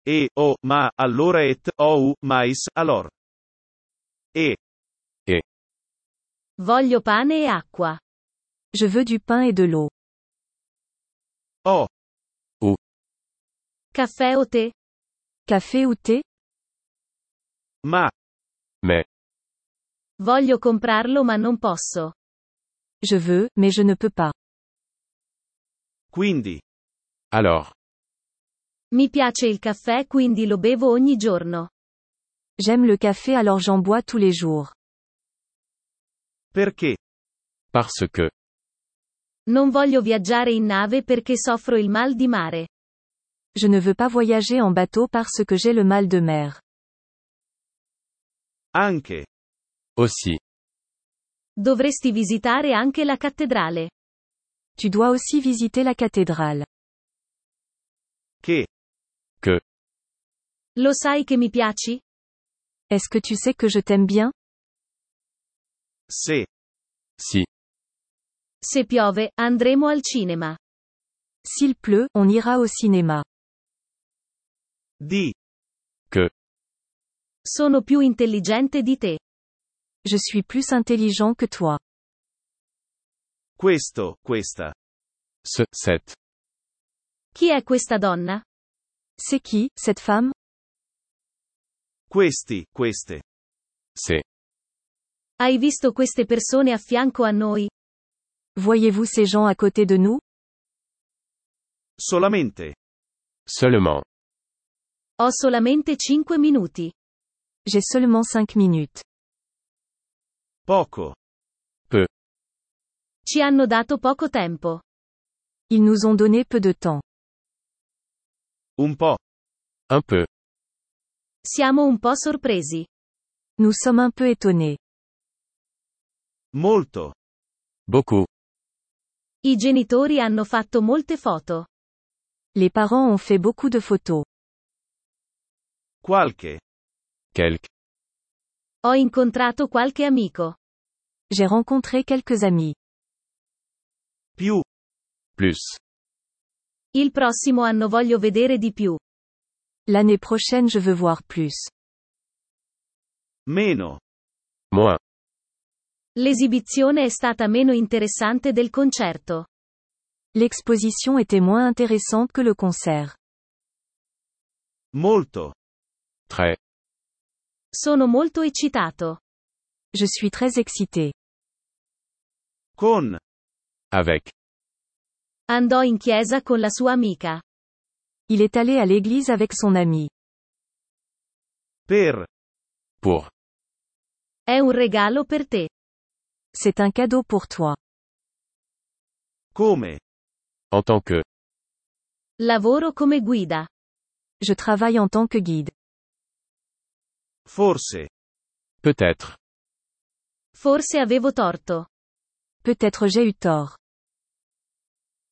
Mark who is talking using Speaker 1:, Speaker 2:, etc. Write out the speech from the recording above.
Speaker 1: Ma, allora mais, allor. E.
Speaker 2: Voglio pane e acqua.
Speaker 3: Je veux du pain et de l'eau.
Speaker 1: O.
Speaker 2: Caffè o tè?
Speaker 3: Café ou thé?
Speaker 1: Ma.
Speaker 4: Mais.
Speaker 2: Voglio comprarlo ma non posso.
Speaker 3: Je veux, mais je ne peux pas.
Speaker 1: Quindi.
Speaker 4: Alors.
Speaker 2: Mi piace il caffè quindi lo bevo ogni giorno.
Speaker 3: J'aime le café alors j'en bois tous les jours.
Speaker 1: Perché?
Speaker 4: Parce que.
Speaker 2: Non voglio viaggiare in nave perché soffro il mal di mare.
Speaker 3: Je ne veux pas voyager en bateau parce que j'ai le mal de mer.
Speaker 1: Anche.
Speaker 4: Aussi.
Speaker 2: Dovresti visitare anche la cattedrale.
Speaker 3: Tu dois aussi visiter la cathédrale.
Speaker 1: Che.
Speaker 4: Que.
Speaker 2: Lo sai che mi piaci?
Speaker 3: Est-ce que tu sais que je t'aime bien?
Speaker 1: Se.
Speaker 4: Si.
Speaker 2: Se piove, andremo al cinema.
Speaker 3: S'il pleut, on ira au cinéma.
Speaker 1: Di.
Speaker 4: Que.
Speaker 2: Sono più intelligente di te.
Speaker 3: Je suis plus intelligent que toi.
Speaker 1: Questa.
Speaker 4: Cette.
Speaker 2: Chi è questa donna?
Speaker 3: C'est qui, cette femme?
Speaker 1: Queste.
Speaker 4: C'est.
Speaker 2: Hai visto queste persone a fianco a noi?
Speaker 3: Voyez-vous ces gens à côté de nous?
Speaker 1: Solamente.
Speaker 4: Seulement.
Speaker 2: Ho solamente 5 minuti.
Speaker 3: J'ai seulement 5 minutes.
Speaker 1: Poco.
Speaker 4: Peu.
Speaker 2: Ci hanno dato poco tempo.
Speaker 3: Ils nous ont donné peu de temps.
Speaker 1: Un po'.
Speaker 4: Un peu.
Speaker 2: Siamo un po' sorpresi.
Speaker 3: Nous sommes un peu étonnés.
Speaker 1: Molto.
Speaker 4: Beaucoup.
Speaker 2: I genitori hanno fatto molte foto.
Speaker 3: Les parents ont fait beaucoup de photos.
Speaker 1: Qualche.
Speaker 4: Quelque.
Speaker 2: Ho incontrato qualche amico.
Speaker 3: J'ai rencontré quelques amis.
Speaker 1: Più.
Speaker 4: Plus.
Speaker 2: Il prossimo anno voglio vedere di più.
Speaker 3: L'année prochaine je veux voir plus.
Speaker 1: Meno.
Speaker 4: Moins.
Speaker 2: L'esibizione è stata meno interessante del concerto.
Speaker 3: L'exposition était moins intéressante que le concert.
Speaker 1: Molto.
Speaker 4: Très.
Speaker 2: Sono molto eccitato.
Speaker 3: Je suis très excité.
Speaker 1: Con.
Speaker 4: Avec.
Speaker 2: Andò in chiesa con la sua amica.
Speaker 3: Il est allé à l'église avec son ami.
Speaker 1: Per.
Speaker 4: Pour.
Speaker 2: È un regalo per te.
Speaker 3: C'est un cadeau pour toi.
Speaker 1: Come.
Speaker 4: En tant que.
Speaker 2: Lavoro come guida.
Speaker 3: Je travaille en tant que guide.
Speaker 1: Forse.
Speaker 4: Peut-être.
Speaker 2: Forse avevo torto.
Speaker 3: Peut-être j'ai eu tort.